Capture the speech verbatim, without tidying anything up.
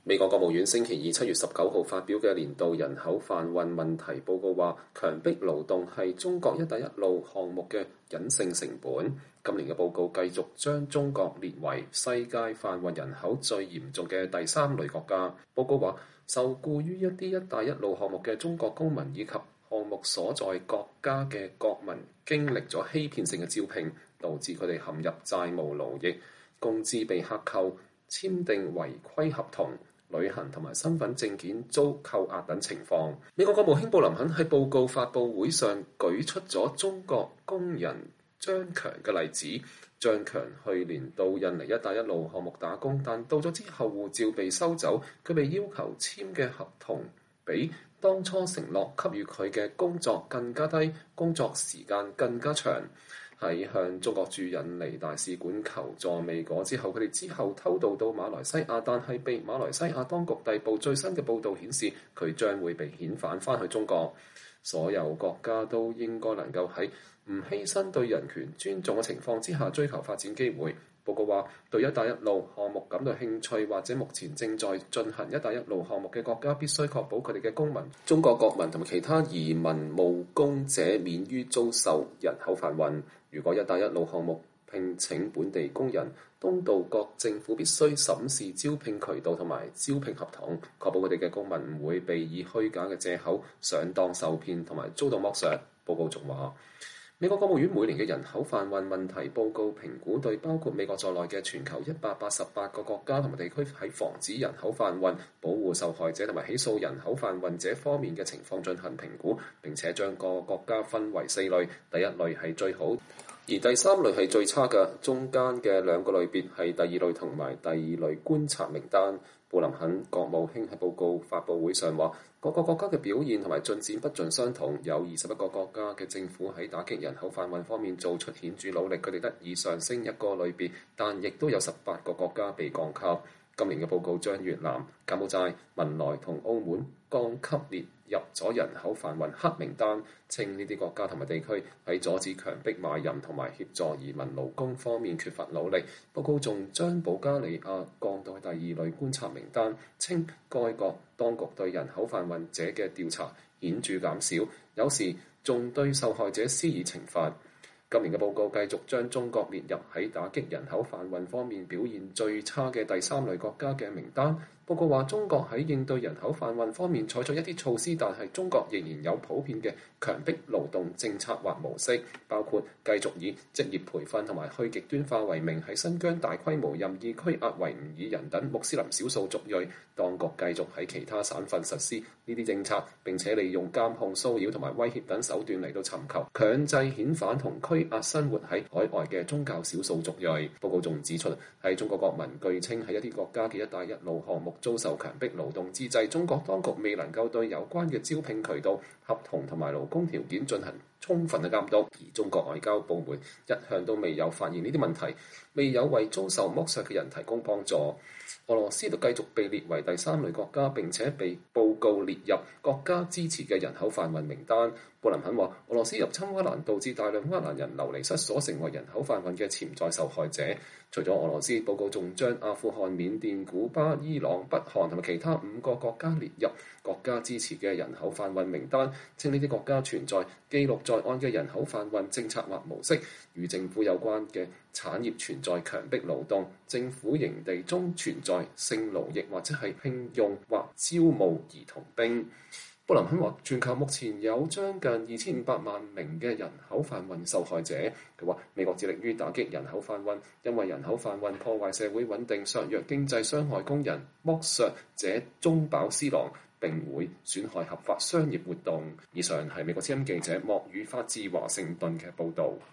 美國國務院星期二七月十九號發表嘅年度人口販運問題報告話，強迫勞動係中國一帶一路項目嘅隱性成本。今年嘅報告繼續將中國列為世界販運人口最嚴重嘅第三類國家。報告話，受僱於一啲一帶一路項目嘅中國公民以及項目所在國家嘅國民經歷咗欺騙性嘅招聘，導致佢哋陷入債務奴役、工資被克扣、簽訂違規合同、旅行同埋身份證件遭扣押等情況。美國國務卿布林肯喺報告發佈會上舉出咗中國工人張強嘅例子。張強去年到印尼一帶一路項目打工，但到咗之後護照被收走，佢被要求簽嘅合同比當初承諾給予佢嘅工作更加低，工作時間更加長。喺向中國駐印尼大使館求助未果之後，佢哋之後偷渡到馬來西亞，但係被馬來西亞當局逮捕。最新嘅報導顯示，佢將會被遣返返去中國。所有國家都應該能夠喺唔犧牲對人權尊重嘅情況之下追求發展機會。報告話，對一帶一路項目感到興趣或者目前正在進行一帶一路項目嘅國家，必須確保佢哋嘅公民、中國國民同埋其他移民務工者免於遭受人口販運。如果一帶一路項目聘請本地工人，東道國政府必須審視招聘渠道同埋招聘合同，確保佢哋嘅公民唔會被以虛假嘅藉口上當受騙同埋遭到剝削。報告仲話，美國國務院每年嘅人口販運問題報告評估對包括美國在內嘅全球一百八十八個國家同埋地區喺防止人口販運、保護受害者同埋起訴人口販運者方面嘅情況進行評估，並且將各個國家分為四類，第一類係最好，而第三類係最差嘅，中間嘅兩個類別係第二類同埋第二類觀察名單。布林肯國務卿喺報告發佈會上話，各個國家嘅表現同埋進展不盡相同，有二十一個國家嘅政府喺打擊人口販運方面做出顯著努力，佢哋得以上升一個類別，但亦都有十八個國家被降級。今年嘅報告將越南、柬埔寨、文萊同澳門降級列入咗人口販運黑名單，稱呢啲國家同埋地區喺阻止強迫賣淫同埋協助移民勞工方面缺乏努力。報告仲將保加利亞降到第二類觀察名單，稱該國當局對人口販運者嘅調查顯著減少，有時仲對受害者施以懲罰。今年嘅報告繼續將中國列入喺打擊人口販運方面表現最差嘅第三類國家嘅名單。報告話，中國喺應對人口販運方面採取一啲措施，但係中國仍然有普遍嘅強迫勞動政策或模式，包括繼續以職業培訓同埋去極端化為名，喺新疆大規模任意拘押維吾爾人等穆斯林少數族裔。當局繼續喺其他省份實施呢啲政策，並且利用監控、騷擾同埋威脅等手段嚟到尋求強制遣返同拘押生活喺海外嘅宗教少數族裔。報告仲指出，喺中國國民據稱喺一啲國家嘅一帶一路項目遭受強迫勞動之際，中國當局未能夠對有關嘅招聘渠道、合同同埋勞工條件進行充分嘅監督，而中國外交部門一向都未有發現呢啲問題，未有為遭受剝削嘅人提供幫助。俄羅斯都繼續被列為第三類國家，並且被報告列入國家支持嘅人口販運名單。布林肯話，俄羅斯入侵烏克蘭導致大量烏克蘭人流離失所，成為人口販運嘅潛在受害者。除咗俄羅斯，報告仲將阿富汗、緬甸、古巴、伊朗、北韓同埋其他五個國家列入國家支持嘅人口販運名單，稱呢啲國家存在記錄在案嘅人口販運政策或模式，與政府有關嘅產業存在強迫勞動，政府營地中存在性奴役或者係聘用或招募兒童兵。布林肯話，全球目前有將近二千五百萬名嘅人口販運受害者。佢話，美國致力於打擊人口販運，因為人口販運破壞社會穩定、削弱經濟、傷害工人、剝削者中飽私囊，並會損害合法商業活動。以上係美國之音記者莫宇發自華盛頓嘅報導。